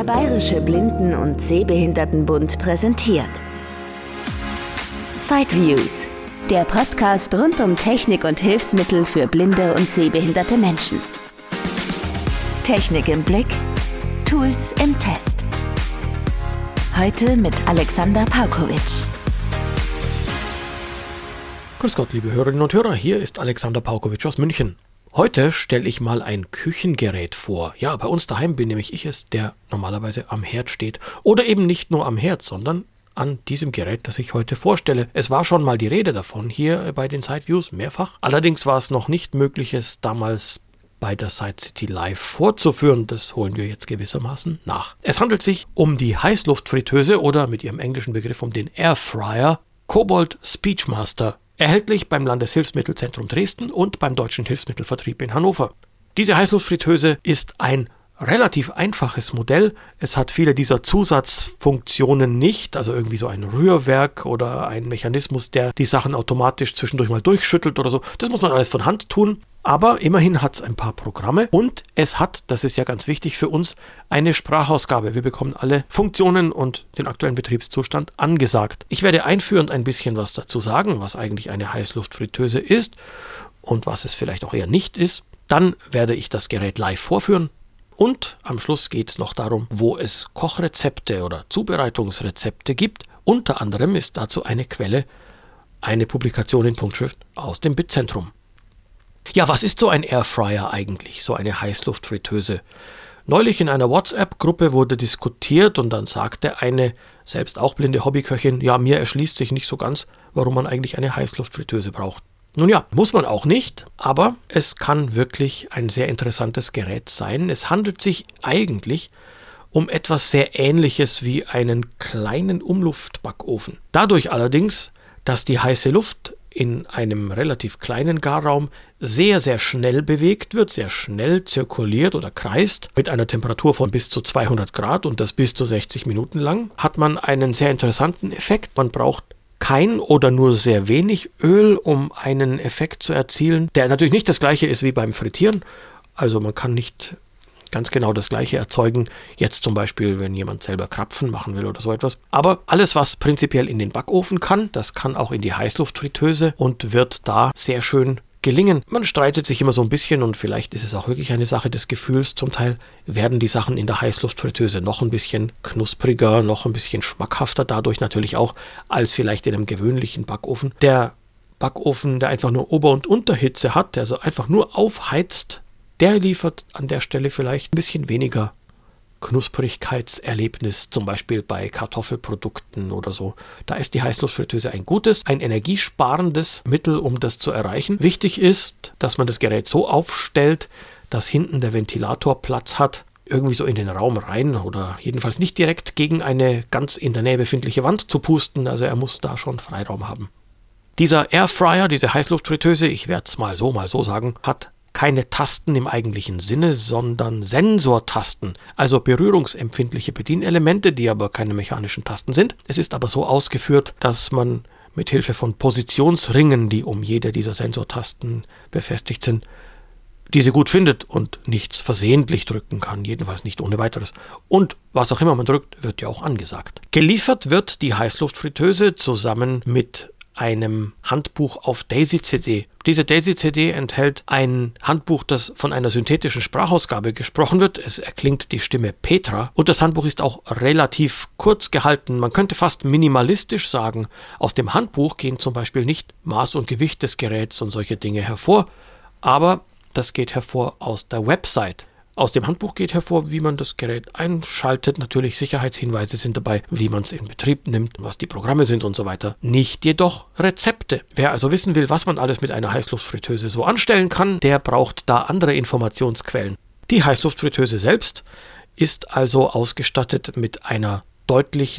Der Bayerische Blinden- und Sehbehindertenbund präsentiert Sideviews, der Podcast rund um Technik und Hilfsmittel für blinde und sehbehinderte Menschen. Technik im Blick, Tools im Test. Heute mit Alexander Paukowitsch. Grüß Gott, liebe Hörerinnen und Hörer, hier ist Alexander Paukowitsch aus München. Heute stelle ich mal ein Küchengerät vor. Ja, bei uns daheim bin nämlich ich es, der normalerweise am Herd steht. Oder eben nicht nur am Herd, sondern an diesem Gerät, das ich heute vorstelle. Es war schon mal die Rede davon hier bei den Sideviews, mehrfach. Allerdings war es noch nicht möglich, es damals bei der Side City Live vorzuführen. Das holen wir jetzt gewissermaßen nach. Es handelt sich um die Heißluftfritteuse oder mit ihrem englischen Begriff um den Airfryer Cobalt Speechmaster. Erhältlich beim Landeshilfsmittelzentrum Dresden und beim Deutschen Hilfsmittelvertrieb in Hannover. Diese Heißluftfritteuse ist ein relativ einfaches Modell. Es hat viele dieser Zusatzfunktionen nicht, also irgendwie so ein Rührwerk oder ein Mechanismus, der die Sachen automatisch zwischendurch mal durchschüttelt oder so. Das muss man alles von Hand tun. Aber immerhin hat es ein paar Programme und es hat, das ist ja ganz wichtig für uns, eine Sprachausgabe. Wir bekommen alle Funktionen und den aktuellen Betriebszustand angesagt. Ich werde einführend ein bisschen was dazu sagen, was eigentlich eine Heißluftfritteuse ist und was es vielleicht auch eher nicht ist. Dann werde ich das Gerät live vorführen und am Schluss geht es noch darum, wo es Kochrezepte oder Zubereitungsrezepte gibt. Unter anderem ist dazu eine Quelle, eine Publikation in Punktschrift aus dem BIT-Zentrum. Ja, was ist so ein Airfryer eigentlich, so eine Heißluftfritteuse? Neulich in einer WhatsApp-Gruppe wurde diskutiert und dann sagte eine, selbst auch blinde Hobbyköchin, ja, mir erschließt sich nicht so ganz, warum man eigentlich eine Heißluftfritteuse braucht. Nun ja, muss man auch nicht, aber es kann wirklich ein sehr interessantes Gerät sein. Es handelt sich eigentlich um etwas sehr Ähnliches wie einen kleinen Umluftbackofen. Dadurch allerdings, dass die heiße Luft in einem relativ kleinen Garraum sehr, sehr schnell bewegt wird, sehr schnell zirkuliert oder kreist, mit einer Temperatur von bis zu 200 Grad und das bis zu 60 Minuten lang, hat man einen sehr interessanten Effekt. Man braucht kein oder nur sehr wenig Öl, um einen Effekt zu erzielen, der natürlich nicht das gleiche ist wie beim Frittieren. Also man kann nicht ganz genau das Gleiche erzeugen, jetzt zum Beispiel, wenn jemand selber Krapfen machen will oder so etwas. Aber alles, was prinzipiell in den Backofen kann, das kann auch in die Heißluftfritteuse und wird da sehr schön gelingen. Man streitet sich immer so ein bisschen und vielleicht ist es auch wirklich eine Sache des Gefühls. Zum Teil werden die Sachen in der Heißluftfritteuse noch ein bisschen knuspriger, noch ein bisschen schmackhafter, dadurch natürlich auch als vielleicht in einem gewöhnlichen Backofen. Der Backofen, der einfach nur Ober- und Unterhitze hat, der also einfach nur aufheizt, der liefert an der Stelle vielleicht ein bisschen weniger Knusprigkeitserlebnis, zum Beispiel bei Kartoffelprodukten oder so. Da ist die Heißluftfritteuse ein gutes, ein energiesparendes Mittel, um das zu erreichen. Wichtig ist, dass man das Gerät so aufstellt, dass hinten der Ventilator Platz hat, irgendwie so in den Raum rein oder jedenfalls nicht direkt gegen eine ganz in der Nähe befindliche Wand zu pusten. Also er muss da schon Freiraum haben. Dieser Airfryer, diese Heißluftfritteuse, ich werde es mal so sagen, hat keine Tasten im eigentlichen Sinne, sondern Sensortasten, also berührungsempfindliche Bedienelemente, die aber keine mechanischen Tasten sind. Es ist aber so ausgeführt, dass man mit Hilfe von Positionsringen, die um jede dieser Sensortasten befestigt sind, diese gut findet und nichts versehentlich drücken kann, jedenfalls nicht ohne weiteres. Und was auch immer man drückt, wird ja auch angesagt. Geliefert wird die Heißluftfritteuse zusammen mit einem Handbuch auf Daisy-CD. Diese Daisy-CD enthält ein Handbuch, das von einer synthetischen Sprachausgabe gesprochen wird. Es erklingt die Stimme Petra und das Handbuch ist auch relativ kurz gehalten. Man könnte fast minimalistisch sagen. Aus dem Handbuch gehen zum Beispiel nicht Maß und Gewicht des Geräts und solche Dinge hervor, aber das geht hervor aus der Website. Aus dem Handbuch geht hervor, wie man das Gerät einschaltet. Natürlich Sicherheitshinweise sind dabei, wie man es in Betrieb nimmt, was die Programme sind und so weiter. Nicht jedoch Rezepte. Wer also wissen will, was man alles mit einer Heißluftfritteuse so anstellen kann, der braucht da andere Informationsquellen. Die Heißluftfritteuse selbst ist also ausgestattet mit einer deutlichen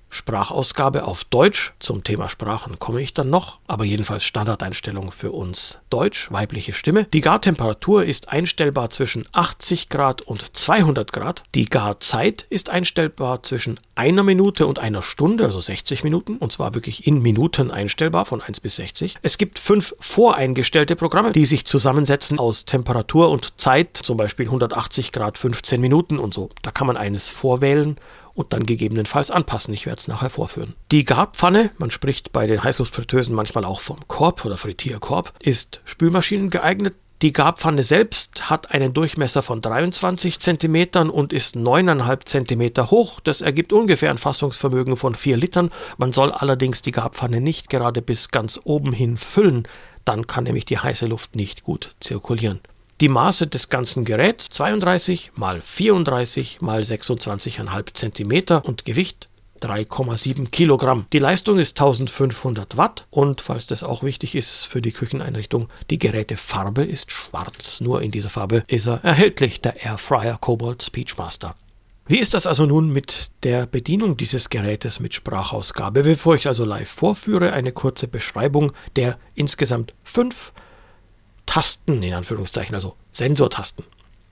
Sprachausgabe auf Deutsch. Zum Thema Sprachen komme ich dann noch, aber jedenfalls Standardeinstellung für uns Deutsch, weibliche Stimme. Die Gartemperatur ist einstellbar zwischen 80 Grad und 200 Grad. Die Garzeit ist einstellbar zwischen 1 Minute und 1 Stunde, also 60 Minuten, und zwar wirklich in Minuten einstellbar, von 1 bis 60. Es gibt 5 voreingestellte Programme, die sich zusammensetzen aus Temperatur und Zeit, zum Beispiel 180 Grad, 15 Minuten und so. Da kann man eines vorwählen und dann gegebenenfalls anpassen. Ich werde es nachher vorführen. Die Garpfanne, man spricht bei den Heißluftfritteusen manchmal auch vom Korb oder Frittierkorb, ist Spülmaschinen geeignet. Die Garpfanne selbst hat einen Durchmesser von 23 cm und ist 9,5 cm hoch. Das ergibt ungefähr ein Fassungsvermögen von 4 Litern. Man soll allerdings die Garpfanne nicht gerade bis ganz oben hin füllen. Dann kann nämlich die heiße Luft nicht gut zirkulieren. Die Maße des ganzen Geräts 32 x 34 x 26,5 cm und Gewicht 3,7 Kilogramm. Die Leistung ist 1500 Watt und, falls das auch wichtig ist für die Kücheneinrichtung, die Gerätefarbe ist schwarz. Nur in dieser Farbe ist er erhältlich, der Airfryer Cobalt Speechmaster. Wie ist das also nun mit der Bedienung dieses Gerätes mit Sprachausgabe? Bevor ich es also live vorführe, eine kurze Beschreibung der insgesamt 5 Tasten, in Anführungszeichen, also Sensortasten.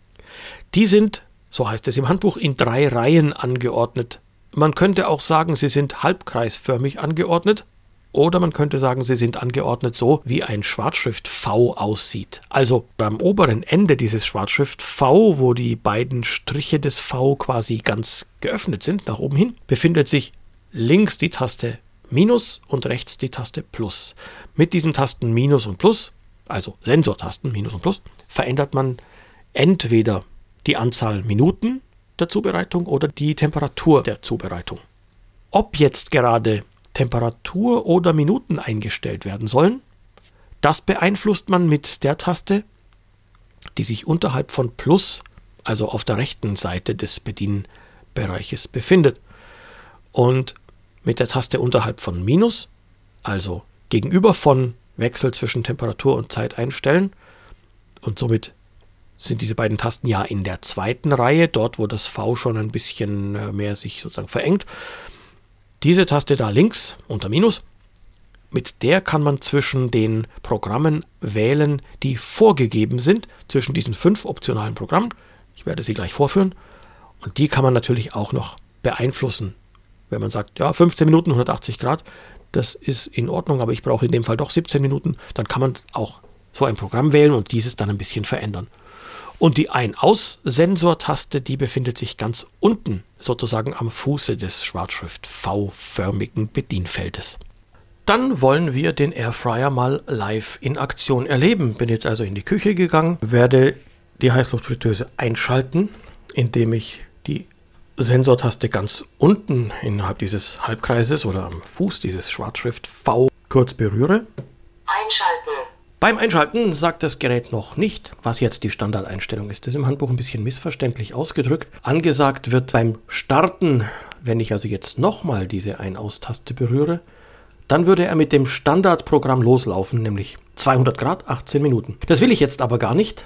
Die sind, so heißt es im Handbuch, in 3 Reihen angeordnet. Man könnte auch sagen, sie sind halbkreisförmig angeordnet oder man könnte sagen, sie sind angeordnet so, wie ein Schwarzschrift V aussieht. Also am oberen Ende dieses Schwarzschrift V, wo die beiden Striche des V quasi ganz geöffnet sind, nach oben hin, befindet sich links die Taste Minus und rechts die Taste Plus. Mit diesen Tasten Minus und Plus, also Sensortasten, Minus und Plus, verändert man entweder die Anzahl Minuten der Zubereitung oder die Temperatur der Zubereitung. Ob jetzt gerade Temperatur oder Minuten eingestellt werden sollen, das beeinflusst man mit der Taste, die sich unterhalb von Plus, also auf der rechten Seite des Bedienbereiches befindet. Und mit der Taste unterhalb von Minus, also gegenüber von Wechsel zwischen Temperatur und Zeit einstellen, und somit sind diese beiden Tasten ja in der zweiten Reihe, dort wo das V schon ein bisschen mehr sich sozusagen verengt. Diese Taste da links unter Minus, mit der kann man zwischen den Programmen wählen, die vorgegeben sind, zwischen diesen 5 optionalen Programmen. Ich werde sie gleich vorführen. Und die kann man natürlich auch noch beeinflussen. Wenn man sagt, ja, 15 Minuten, 180 Grad, das ist in Ordnung, aber ich brauche in dem Fall doch 17 Minuten, dann kann man auch so ein Programm wählen und dieses dann ein bisschen verändern. Und die Ein-Aus-Sensortaste, die befindet sich ganz unten, sozusagen am Fuße des Schwarzschrift V-förmigen Bedienfeldes. Dann wollen wir den Airfryer mal live in Aktion erleben. Bin jetzt also in die Küche gegangen, werde die Heißluftfritteuse einschalten, indem ich die Sensortaste ganz unten innerhalb dieses Halbkreises oder am Fuß dieses Schwarzschrift V kurz berühre. Einschalten. Beim Einschalten sagt das Gerät noch nicht, was jetzt die Standardeinstellung ist. Das ist im Handbuch ein bisschen missverständlich ausgedrückt. Angesagt wird beim Starten, wenn ich also jetzt nochmal diese Ein-Aus-Taste berühre, dann würde er mit dem Standardprogramm loslaufen, nämlich 200 Grad, 18 Minuten. Das will ich jetzt aber gar nicht.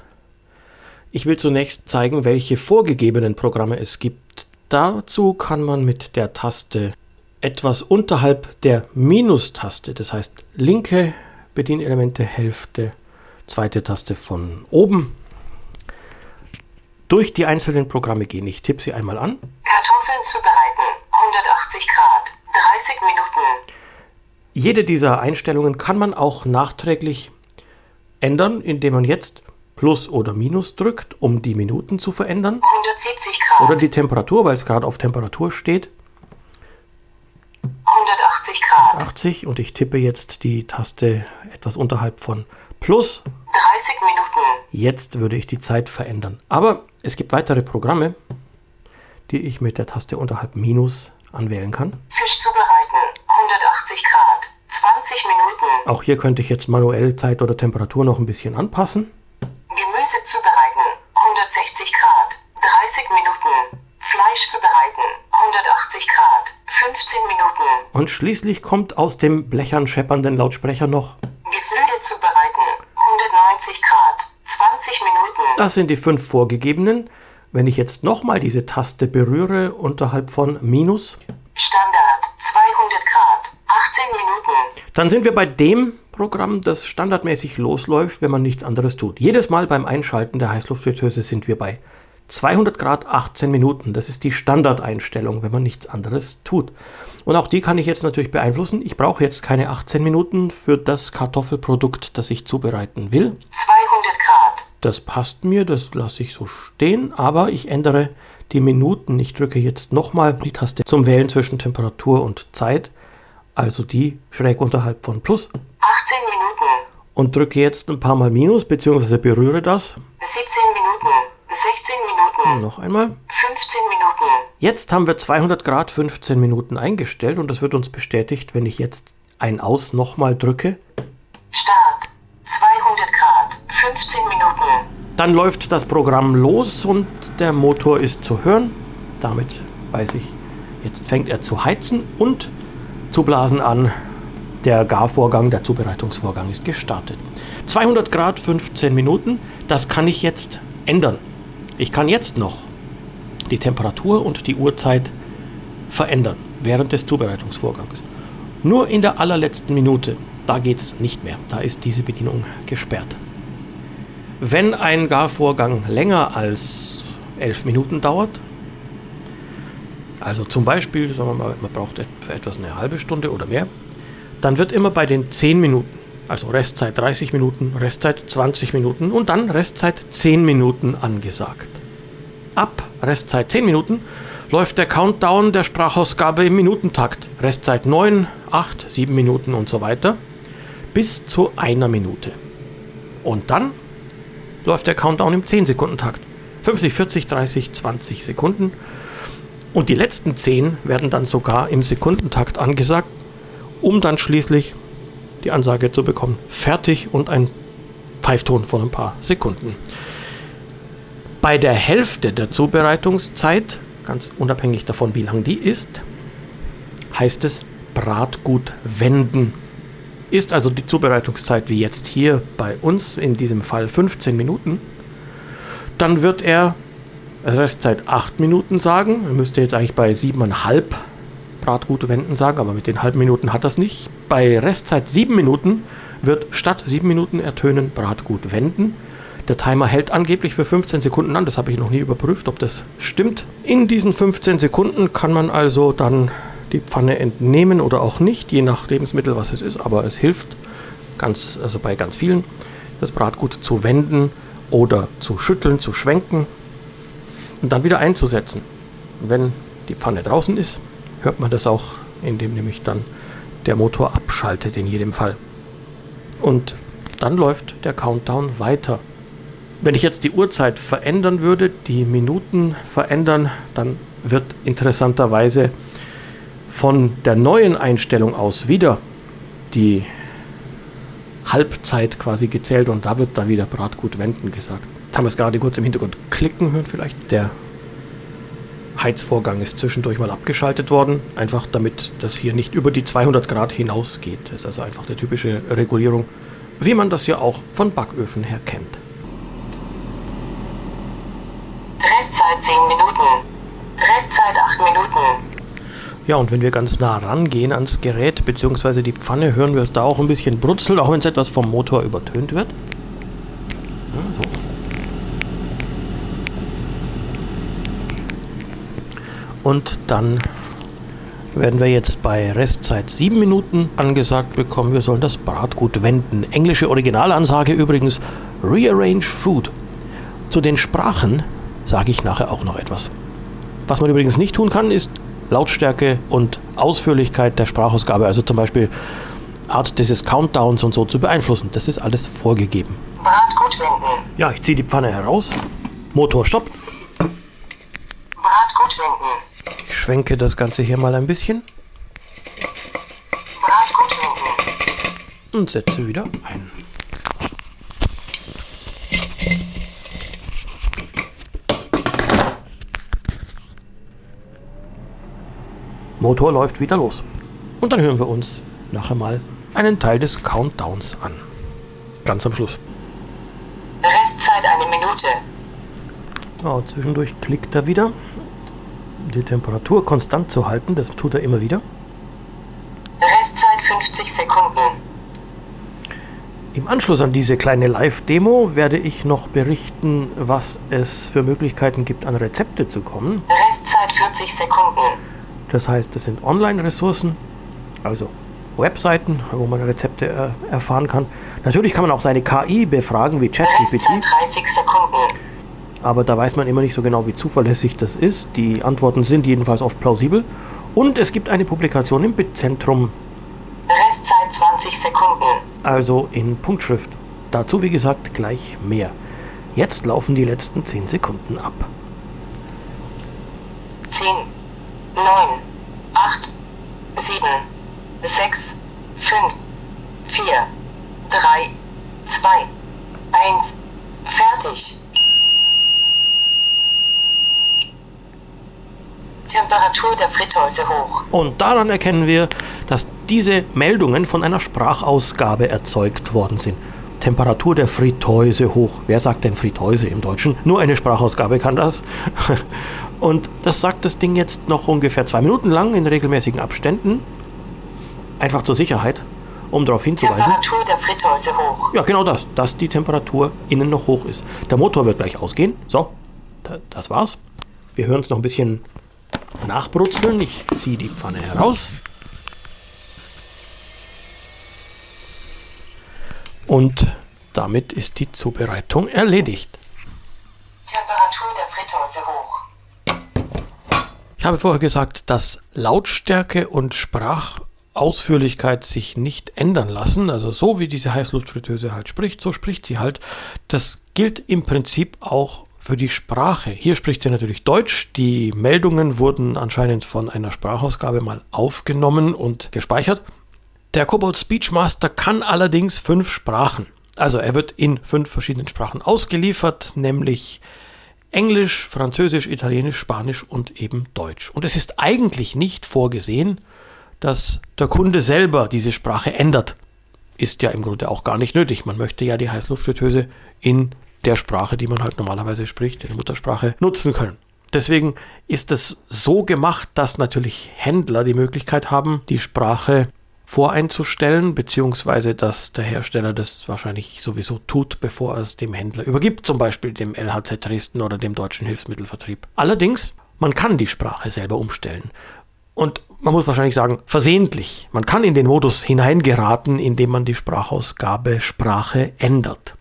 Ich will zunächst zeigen, welche vorgegebenen Programme es gibt. Dazu kann man mit der Taste etwas unterhalb der Minustaste, das heißt linke Bedienelemente Hälfte, zweite Taste von oben, durch die einzelnen Programme gehen. Ich tippe sie einmal an. Kartoffeln zubereiten, 180 Grad, 30 Minuten. Jede dieser Einstellungen kann man auch nachträglich ändern, indem man jetzt Plus oder Minus drückt, um die Minuten zu verändern. 170 Grad. Oder die Temperatur, weil es gerade auf Temperatur steht. 180 Grad. 80 und ich tippe jetzt die Taste etwas unterhalb von Plus. 30 Minuten. Jetzt würde ich die Zeit verändern. Aber es gibt weitere Programme, die ich mit der Taste unterhalb Minus anwählen kann. Fisch zubereiten, 180 Grad, 20 Minuten. Auch hier könnte ich jetzt manuell Zeit oder Temperatur noch ein bisschen anpassen. Gemüse zubereiten, 160 Grad, 30 Minuten. Fleisch zubereiten, 180 Grad, 15 Minuten. Und schließlich kommt aus dem blechern scheppernden Lautsprecher noch Geflügel zubereiten, 190 Grad, 20 Minuten. Das sind die 5 vorgegebenen. Wenn ich jetzt nochmal diese Taste berühre unterhalb von Minus, Standard, Dann sind wir bei dem Programm, das standardmäßig losläuft, wenn man nichts anderes tut. Jedes Mal beim Einschalten der Heißluftfritteuse sind wir bei 200 Grad 18 Minuten. Das ist die Standardeinstellung, wenn man nichts anderes tut. Und auch die kann ich jetzt natürlich beeinflussen. Ich brauche jetzt keine 18 Minuten für das Kartoffelprodukt, das ich zubereiten will. 200 Grad. Das passt mir, das lasse ich so stehen, aber ich ändere die Minuten. Ich drücke jetzt nochmal die Taste zum Wählen zwischen Temperatur und Zeit, also die schräg unterhalb von Plus. 18 Minuten. Und drücke jetzt ein paar Mal Minus, beziehungsweise berühre das. 17 Minuten. 16 Minuten. Noch einmal. 15 Minuten. Jetzt haben wir 200 Grad 15 Minuten eingestellt und das wird uns bestätigt, wenn ich jetzt ein Aus nochmal drücke. Start. 200 Grad. 15 Minuten. Dann läuft das Programm los und der Motor ist zu hören. Damit weiß ich, jetzt fängt er zu heizen und zu blasen an. Der Garvorgang, der Zubereitungsvorgang ist gestartet. 200 Grad 15 Minuten, das kann ich jetzt ändern. Ich kann jetzt noch die Temperatur und die Uhrzeit verändern während des Zubereitungsvorgangs. Nur in der allerletzten Minute, da geht es nicht mehr. Da ist diese Bedienung gesperrt. Wenn ein Garvorgang länger als 11 Minuten dauert, also zum Beispiel, sagen wir mal, man braucht für etwas eine halbe Stunde oder mehr, dann wird immer bei den 10 Minuten, also Restzeit 30 Minuten, Restzeit 20 Minuten und dann Restzeit 10 Minuten angesagt. Ab Restzeit 10 Minuten läuft der Countdown der Sprachausgabe im Minutentakt. Restzeit 9, 8, 7 Minuten und so weiter bis zu 1 Minute. Und dann läuft der Countdown im 10-Sekunden-Takt. 50, 40, 30, 20 Sekunden. Und die letzten 10 werden dann sogar im Sekundentakt angesagt, um dann schließlich die Ansage zu bekommen, fertig und ein Pfeifton von ein paar Sekunden. Bei der Hälfte der Zubereitungszeit, ganz unabhängig davon, wie lang die ist, heißt es Bratgut wenden. Ist also die Zubereitungszeit wie jetzt hier bei uns, in diesem Fall 15 Minuten, dann wird er Restzeit 8 Minuten sagen. Er müsste jetzt eigentlich bei 7,5 Bratgut wenden sagen, aber mit den halben Minuten hat das nicht. Bei Restzeit 7 Minuten wird statt 7 Minuten ertönen Bratgut wenden. Der Timer hält angeblich für 15 Sekunden an, das habe ich noch nie überprüft, ob das stimmt. In diesen 15 Sekunden kann man also dann die Pfanne entnehmen oder auch nicht, je nach Lebensmittel, was es ist, aber es hilft also bei ganz vielen, das Bratgut zu wenden oder zu schütteln, zu schwenken und dann wieder einzusetzen. Wenn die Pfanne draußen ist, hört man das auch, indem nämlich dann der Motor abschaltet in jedem Fall. Und dann läuft der Countdown weiter. Wenn ich jetzt die Uhrzeit verändern würde, die Minuten verändern, dann wird interessanterweise von der neuen Einstellung aus wieder die Halbzeit quasi gezählt und da wird dann wieder Bratgut wenden gesagt. Jetzt haben wir es gerade kurz im Hintergrund klicken hören vielleicht. Der Heizvorgang ist zwischendurch mal abgeschaltet worden, einfach damit das hier nicht über die 200 Grad hinausgeht. Das ist also einfach eine typische Regulierung, wie man das ja auch von Backöfen her kennt. Restzeit 10 Minuten. Restzeit 8 Minuten. Ja, und wenn wir ganz nah rangehen ans Gerät bzw. die Pfanne, hören wir es da auch ein bisschen brutzeln, auch wenn es etwas vom Motor übertönt wird. Ja, so. Und dann werden wir jetzt bei Restzeit 7 Minuten angesagt bekommen, wir sollen das Bratgut wenden. Englische Originalansage übrigens, Rearrange Food. Zu den Sprachen sage ich nachher auch noch etwas. Was man übrigens nicht tun kann, ist Lautstärke und Ausführlichkeit der Sprachausgabe, also zum Beispiel Art dieses Countdowns und so zu beeinflussen. Das ist alles vorgegeben. Bratgut wenden. Ja, ich ziehe die Pfanne heraus. Motor stoppt. Bratgut wenden. Ich schwenke das Ganze hier mal ein bisschen. Bratgut wenden. Und setze wieder ein. Motor läuft wieder los. Und dann hören wir uns nachher mal einen Teil des Countdowns an. Ganz am Schluss. Restzeit 1 Minute. Oh, zwischendurch klickt er wieder. Die Temperatur konstant zu halten, das tut er immer wieder. Restzeit 15 50 Sekunden. Im Anschluss an diese kleine Live-Demo werde ich noch berichten, was es für Möglichkeiten gibt, an Rezepte zu kommen. Restzeit 40 Sekunden. Das heißt, das sind Online-Ressourcen, also Webseiten, wo man Rezepte erfahren kann. Natürlich kann man auch seine KI befragen, wie ChatGPT. Restzeit 30 Sekunden. Aber da weiß man immer nicht so genau, wie zuverlässig das ist. Die Antworten sind jedenfalls oft plausibel. Und es gibt eine Publikation im Bitzentrum. Restzeit 20 Sekunden. Also in Punktschrift. Dazu, wie gesagt, gleich mehr. Jetzt laufen die letzten 10 Sekunden ab. 10, 9, 8, 7, 6, 5, 4, 3, 2, 1. Fertig. Temperatur der Fritteuse hoch. Und daran erkennen wir, dass diese Meldungen von einer Sprachausgabe erzeugt worden sind. Temperatur der Fritteuse hoch. Wer sagt denn Fritteuse im Deutschen? Nur eine Sprachausgabe kann das. Und das sagt das Ding jetzt noch ungefähr 2 Minuten lang in regelmäßigen Abständen. Einfach zur Sicherheit, um darauf hinzuweisen. Temperatur der Fritteuse hoch. Ja, genau das, dass die Temperatur innen noch hoch ist. Der Motor wird gleich ausgehen. So, das war's. Wir hören es noch ein bisschen nachbrutzeln. Ich ziehe die Pfanne heraus. Und damit ist die Zubereitung erledigt. Temperatur der Fritteuse hoch. Ich habe vorher gesagt, dass Lautstärke und Sprachausführlichkeit sich nicht ändern lassen. Also so wie diese Heißluftfritteuse halt spricht, so spricht sie halt. Das gilt im Prinzip auch für die Sprache. Hier spricht sie natürlich Deutsch. Die Meldungen wurden anscheinend von einer Sprachausgabe mal aufgenommen und gespeichert. Der Cobalt Speechmaster kann allerdings 5 Sprachen. Also er wird in 5 verschiedenen Sprachen ausgeliefert, nämlich Englisch, Französisch, Italienisch, Spanisch und eben Deutsch. Und es ist eigentlich nicht vorgesehen, dass der Kunde selber diese Sprache ändert. Ist ja im Grunde auch gar nicht nötig. Man möchte ja die Heißluftfritteuse in der Sprache, die man halt normalerweise spricht, in der Muttersprache, nutzen können. Deswegen ist es so gemacht, dass natürlich Händler die Möglichkeit haben, die Sprache voreinzustellen, beziehungsweise dass der Hersteller das wahrscheinlich sowieso tut, bevor er es dem Händler übergibt, zum Beispiel dem LHZ Dresden oder dem Deutschen Hilfsmittelvertrieb. Allerdings, man kann die Sprache selber umstellen. Und man muss wahrscheinlich sagen, versehentlich. Man kann in den Modus hineingeraten, indem man die Sprachausgabe Sprache ändert.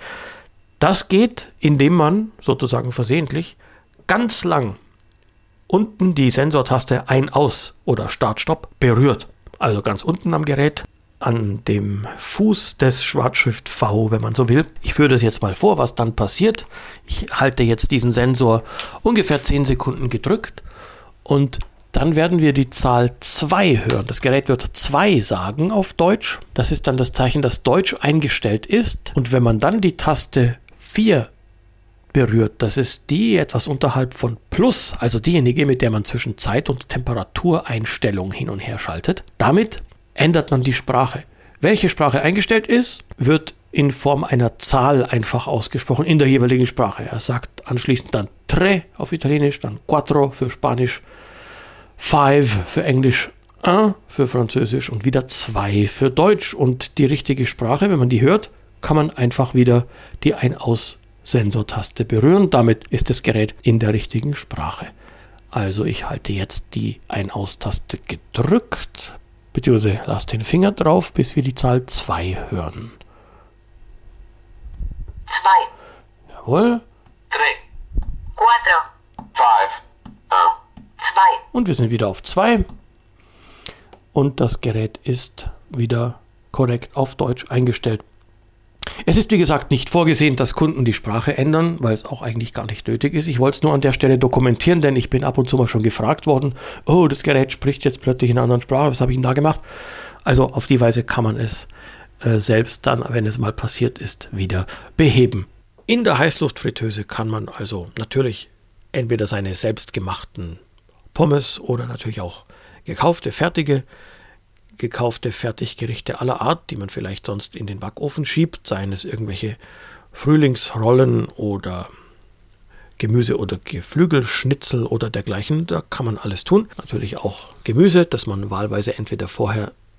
Das geht, indem man sozusagen versehentlich ganz lang unten die Sensortaste Ein-Aus oder Start-Stopp berührt. Also ganz unten am Gerät, an dem Fuß des Schwarzschrift V, wenn man so will. Ich führe das jetzt mal vor, was dann passiert. Ich halte jetzt diesen Sensor ungefähr 10 Sekunden gedrückt und dann werden wir die Zahl 2 hören. Das Gerät wird 2 sagen auf Deutsch. Das ist dann das Zeichen, dass Deutsch eingestellt ist. Und wenn man dann die Taste 4 berührt, das ist die etwas unterhalb von Plus, also diejenige, mit der man zwischen Zeit- und Temperatureinstellung hin und her schaltet. Damit ändert man die Sprache. Welche Sprache eingestellt ist, wird in Form einer Zahl einfach ausgesprochen in der jeweiligen Sprache. Er sagt anschließend dann tre auf Italienisch, dann quattro für Spanisch, 5 für Englisch, 1 für Französisch und wieder 2 für Deutsch. Und die richtige Sprache, wenn man die hört, kann man einfach wieder die Ein-Aus-Sensortaste berühren. Damit ist das Gerät in der richtigen Sprache. Also ich halte jetzt die Ein-Aus-Taste gedrückt, beziehungsweise lasse den Finger drauf, bis wir die Zahl 2 hören. 2, Jawohl. 3, 4, 5, 2. Und wir sind wieder auf 2. Und das Gerät ist wieder korrekt auf Deutsch eingestellt. Es ist wie gesagt nicht vorgesehen, dass Kunden die Sprache ändern, weil es auch eigentlich gar nicht nötig ist. Ich wollte es nur an der Stelle dokumentieren, denn ich bin ab und zu mal schon gefragt worden, oh, das Gerät spricht jetzt plötzlich in einer anderen Sprache, was habe ich denn da gemacht? Also auf die Weise kann man es selbst dann, wenn es mal passiert ist, wieder beheben. In der Heißluftfritteuse kann man also natürlich entweder seine selbstgemachten Pommes oder natürlich auch gekaufte Fertiggerichte aller Art, die man vielleicht sonst in den Backofen schiebt, seien es irgendwelche Frühlingsrollen oder Gemüse- oder Geflügelschnitzel oder dergleichen, da kann man alles tun. Natürlich auch Gemüse, das man wahlweise entweder vorher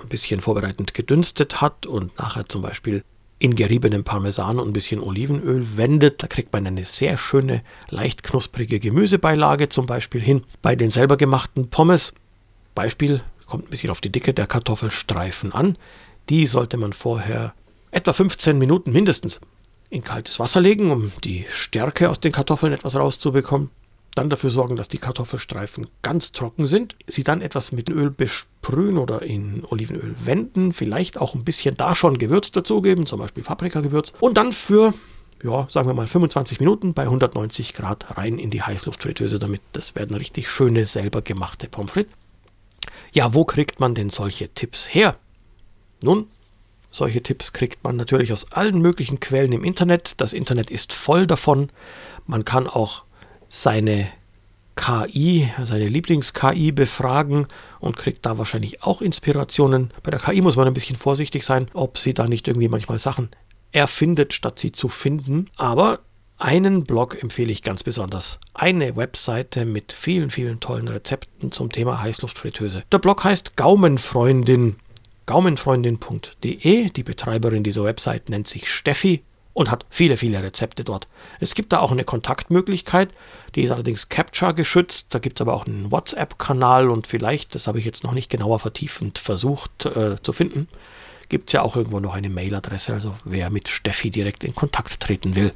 ein bisschen vorbereitend gedünstet hat und nachher zum Beispiel in geriebenem Parmesan und ein bisschen Olivenöl wendet. Da kriegt man eine sehr schöne, leicht knusprige Gemüsebeilage zum Beispiel hin. Bei den selber gemachten Pommes, Beispiel, kommt ein bisschen auf die Dicke der Kartoffelstreifen an. Die sollte man vorher etwa 15 Minuten mindestens in kaltes Wasser legen, um die Stärke aus den Kartoffeln etwas rauszubekommen. Dann dafür sorgen, dass die Kartoffelstreifen ganz trocken sind. Sie dann etwas mit Öl besprühen oder in Olivenöl wenden. Vielleicht auch ein bisschen da schon Gewürz dazugeben, zum Beispiel Paprikagewürz. Und dann für, sagen wir mal 25 Minuten bei 190 Grad rein in die Heißluftfritteuse, damit das werden richtig schöne, selber gemachte Pommes frites. Ja, wo kriegt man denn solche Tipps her? Nun, solche Tipps kriegt man natürlich aus allen möglichen Quellen im Internet. Das Internet ist voll davon. Man kann auch seine KI, seine Lieblings-KI befragen und kriegt da wahrscheinlich auch Inspirationen. Bei der KI muss man ein bisschen vorsichtig sein, ob sie da nicht irgendwie manchmal Sachen erfindet, statt sie zu finden. Aber einen Blog empfehle ich ganz besonders. Eine Webseite mit vielen, vielen tollen Rezepten zum Thema Heißluftfritteuse. Der Blog heißt Gaumenfreundin. Gaumenfreundin.de. Die Betreiberin dieser Website nennt sich Steffi und hat viele, viele Rezepte dort. Es gibt da auch eine Kontaktmöglichkeit, die ist allerdings Captcha geschützt. Da gibt es aber auch einen WhatsApp-Kanal und vielleicht, das habe ich jetzt noch nicht genauer vertiefend versucht zu finden, gibt es ja auch irgendwo noch eine Mailadresse, also wer mit Steffi direkt in Kontakt treten will.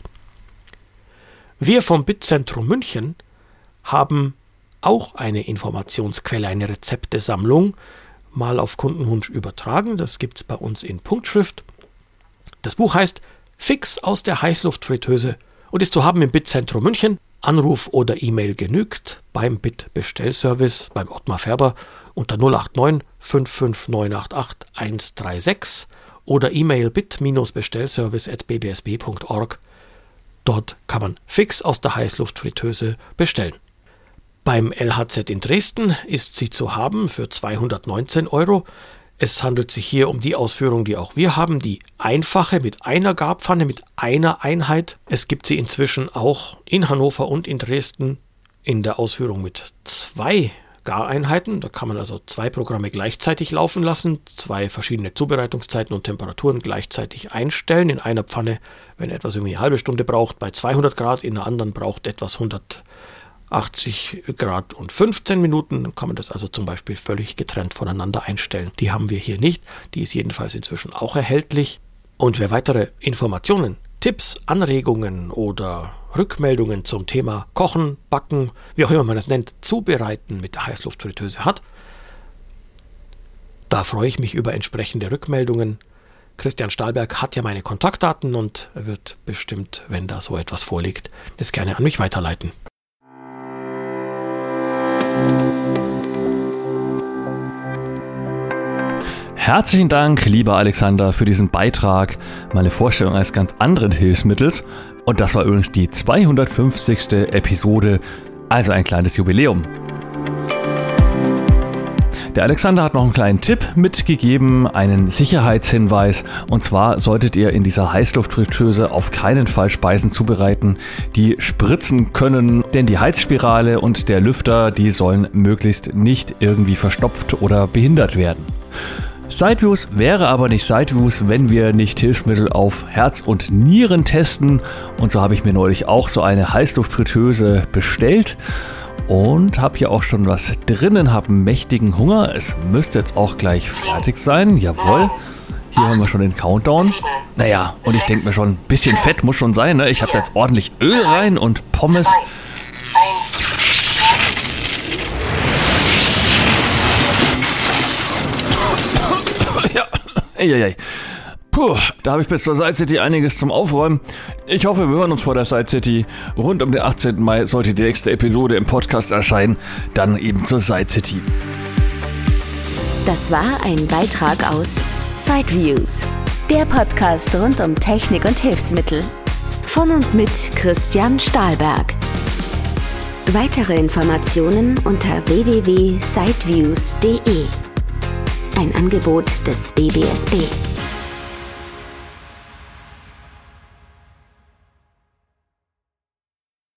Wir vom BIT-Zentrum München haben auch eine Informationsquelle, eine Rezeptesammlung, mal auf Kundenwunsch übertragen. Das gibt es bei uns in Punktschrift. Das Buch heißt Fix aus der Heißluftfritteuse und ist zu haben im BIT-Zentrum München. Anruf oder E-Mail genügt beim BIT-Bestellservice, beim Ottmar Färber unter 089 55988 136 oder E-Mail bit-bestellservice@bbsb.org. Dort kann man Fix aus der Heißluftfritteuse bestellen. Beim LHZ in Dresden ist sie zu haben für 219 €. Es handelt sich hier um die Ausführung, die auch wir haben, die einfache mit einer Garpfanne, mit einer Einheit. Es gibt sie inzwischen auch in Hannover und in Dresden in der Ausführung mit 2 Gareinheiten. Da kann man also 2 Programme gleichzeitig laufen lassen, 2 verschiedene Zubereitungszeiten und Temperaturen gleichzeitig einstellen. In einer Pfanne, wenn etwas irgendwie eine halbe Stunde braucht, bei 200 Grad, in der anderen braucht etwas 180 Grad und 15 Minuten, dann kann man das also zum Beispiel völlig getrennt voneinander einstellen. Die haben wir hier nicht, die ist jedenfalls inzwischen auch erhältlich. Und wer weitere Informationen, Tipps, Anregungen oder Rückmeldungen zum Thema Kochen, Backen, wie auch immer man das nennt, Zubereiten mit der Heißluftfritteuse hat, da freue ich mich über entsprechende Rückmeldungen. Christian Stahlberg hat ja meine Kontaktdaten und er wird bestimmt, wenn da so etwas vorliegt, das gerne an mich weiterleiten. Herzlichen Dank, lieber Alexander, für diesen Beitrag, meine Vorstellung eines ganz anderen Hilfsmittels. Und das war übrigens die 250. Episode, also ein kleines Jubiläum. Der Alexander hat noch einen kleinen Tipp mitgegeben, einen Sicherheitshinweis. Und zwar solltet ihr in dieser Heißluftfritteuse auf keinen Fall Speisen zubereiten, die spritzen können. Denn die Heizspirale und der Lüfter, die sollen möglichst nicht irgendwie verstopft oder behindert werden. Sideviews wäre aber nicht Sideviews, wenn wir nicht Hilfsmittel auf Herz und Nieren testen. Und so habe ich mir neulich auch so eine Heißluftfritteuse bestellt. Und habe hier auch schon was drinnen, habe einen mächtigen Hunger. Es müsste jetzt auch gleich fertig sein. Jawohl. Hier haben wir schon den Countdown. Naja, und ich denke mir schon, ein bisschen Fett muss schon sein. Ne? Ich habe da jetzt ordentlich Öl rein und Pommes. 2, 1, Ja, eieiei. Puh, da habe ich bis zur Side City einiges zum Aufräumen. Ich hoffe, wir hören uns vor der Side City. Rund um den 18. Mai sollte die nächste Episode im Podcast erscheinen. Dann eben zur Side City. Das war ein Beitrag aus Sideviews, der Podcast rund um Technik und Hilfsmittel. Von und mit Christian Stahlberg. Weitere Informationen unter www.sideviews.de. Ein Angebot des BBSB.